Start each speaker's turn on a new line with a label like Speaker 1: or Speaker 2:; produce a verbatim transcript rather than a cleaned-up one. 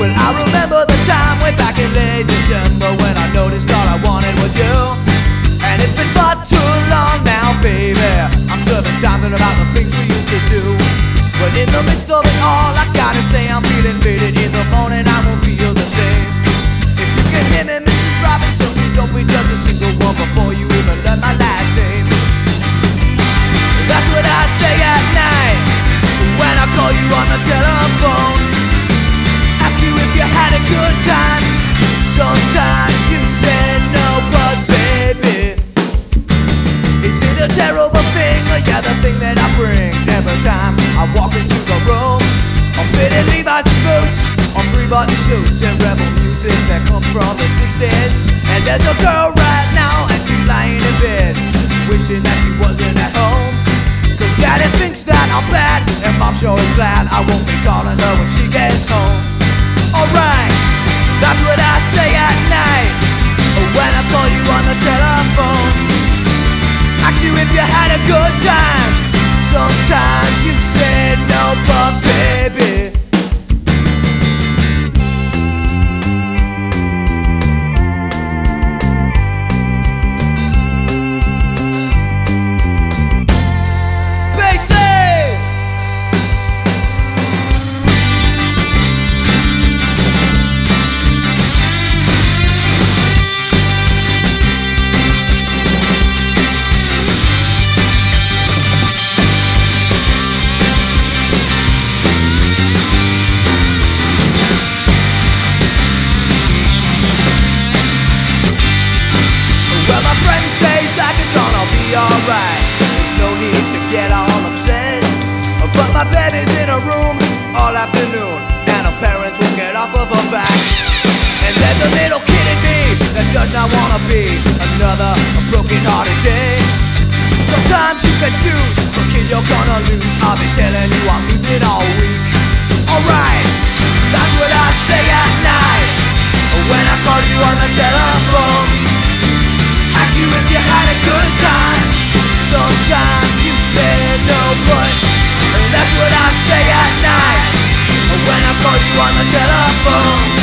Speaker 1: Well, I remember the time way back in late December when I noticed all I wanted was you. And it's been far too long now, baby. I'm serving time about the things we used to do. But in the midst of it all, I gotta say I'm feeling faded. In the morning I won't feel the same. If you can hear me, Missus Robinson, please don't prejudge a single one before you even learn my last name. That's what I say at night when I call you on the telephone. Ask you if you had a good time. Sometimes you say no, but baby, is it a terrible thing, or yeah, the thing that I bring every time I walk into the room? I'm fitted Levi's and boots, on three-button suits and rebel music that comes from the sixties. And there's a girl right now, and she's lying in bed, wishing that she wasn't at home. Cause daddy thinks that I'm bad, and mom sure is glad I won't be calling her when she gets home. Alright, that's what I say at night when I call you on the telephone. Ask you if you had a good time. Sometimes you say no, but baby, alright, there's no need to get all upset. But my baby's in a room all afternoon, and her parents won't get off of her back. And there's a little kid in me that does not wanna be another broken-hearted day. Sometimes you can choose, but kid, you're gonna lose. I'll be telling you I'm losing all week. Alright, that's what I say at night when I call you on the telephone. Ask you if you had a good time. Sometimes you say no, but that's what I say at night when I call you on the telephone.